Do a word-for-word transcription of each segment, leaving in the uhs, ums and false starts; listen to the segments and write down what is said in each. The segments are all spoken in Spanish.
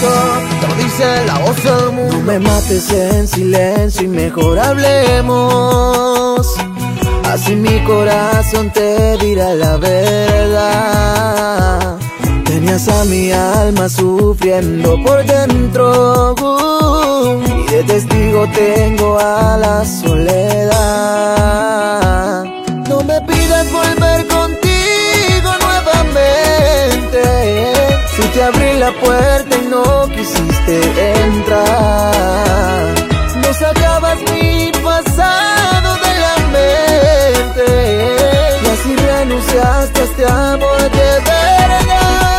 dentro, todo dice la voz del mundo. No me mates en silencio y mejor hablemos, así mi corazón te dirá la verdad. Tenías a mi alma sufriendo por dentro, uh, y de testigo tengo a la soledad. No me pidas volver contigo nuevamente, si te abrí la puerta y no quisiste entrar. No sacabas mi pasado de la mente y así renunciaste a este amor de verdad.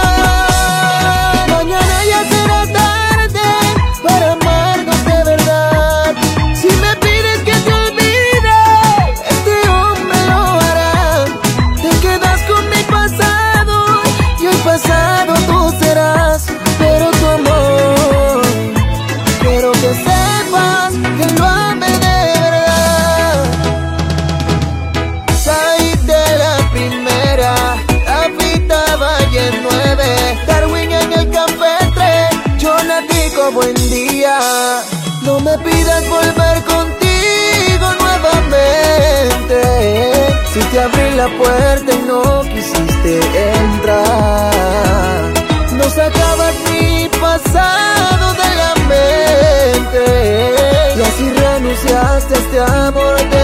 Mañana ya será tarde para amarnos de verdad. Si me pides que te olvide, este hombre lo hará. Te quedas con mi pasado y el pasado tú serás, pero tu amor quiero que sepas que lo amé de verdad. Saí de la primera, la fita Valle nueve, Darwin en el café tres, Jonatico, buen día. No me pidas volver contigo nuevamente, si te abrí la puerta y no quisiste entrar. No sacabas mi pasado de la mente y así renunciaste a este amor de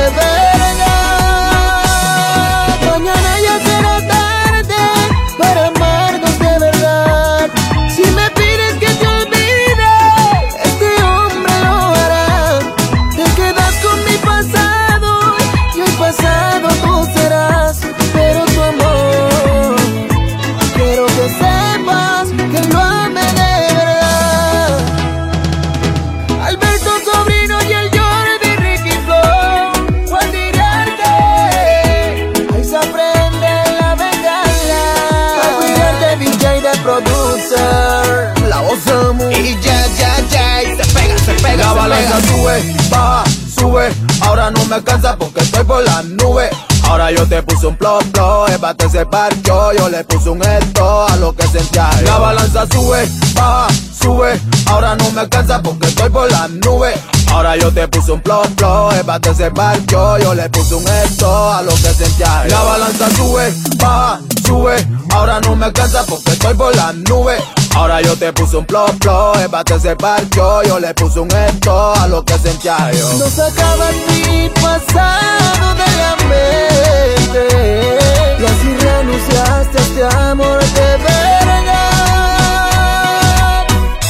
verdad. Mañana ya será tarde para amarnos de verdad. Si me pides que te olvide, este hombre lo hará. Te quedas con mi pasado y el pasado tú serás, pero tu amor quiero que sepas que lo amé de verdad. Alberto Sobrino y el Jordi, Ricky Flow, Juan Dirarte, ahí se aprende la bengala. A cuidarte D J de producer, la voz del mundo. Y ya, ya, ya, y se pega, se pega, La se balanza pega. sube, baja, sube. Ahora no me alcanza porque estoy por las nubes. Ahora yo te puse un plop, plop, Ébate se parqueó. Yo le puse un esto a lo que sentía yo. La balanza sube, baja, sube. Ahora no me alcanza porque estoy por las nubes. Ahora yo te puse un plop, plop, Ébate se parqueó. Yo le puse un esto a lo que sentía yo. La balanza sube, baja, sube. Ahora no me alcanza porque estoy por las nubes. Ahora yo te puse un plop, plop, Ébate se parqueó. Yo le puse un esto a lo que sentía yo. No sacabas mi pasado de la mente y así renunciaste a este amor de verdad.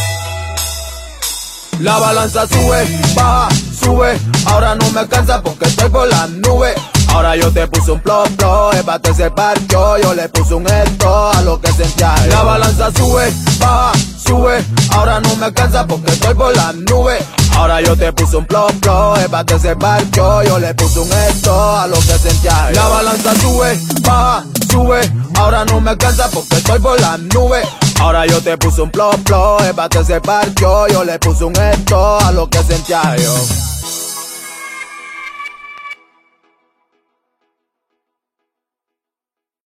La balanza sube, baja, sube. Ahora no me alcanza porque estoy por las nubes. Ahora yo te puse un plop, plop, Ébate se parqueó. Yo le puse un esto a lo que sentía yo. La balanza sube, baja, sube. Ahora no me alcanza porque estoy por las nubes. Ahora yo te puse un plop, plop, Ébate se parqueó. Yo le puse un esto a lo que sentía yo. La balanza sube, baja, sube. Ahora no me alcanza porque estoy por las nubes. Ahora yo te puse un plop, plop, Ébate se parqueó. Yo le puse un esto a lo que sentía yo.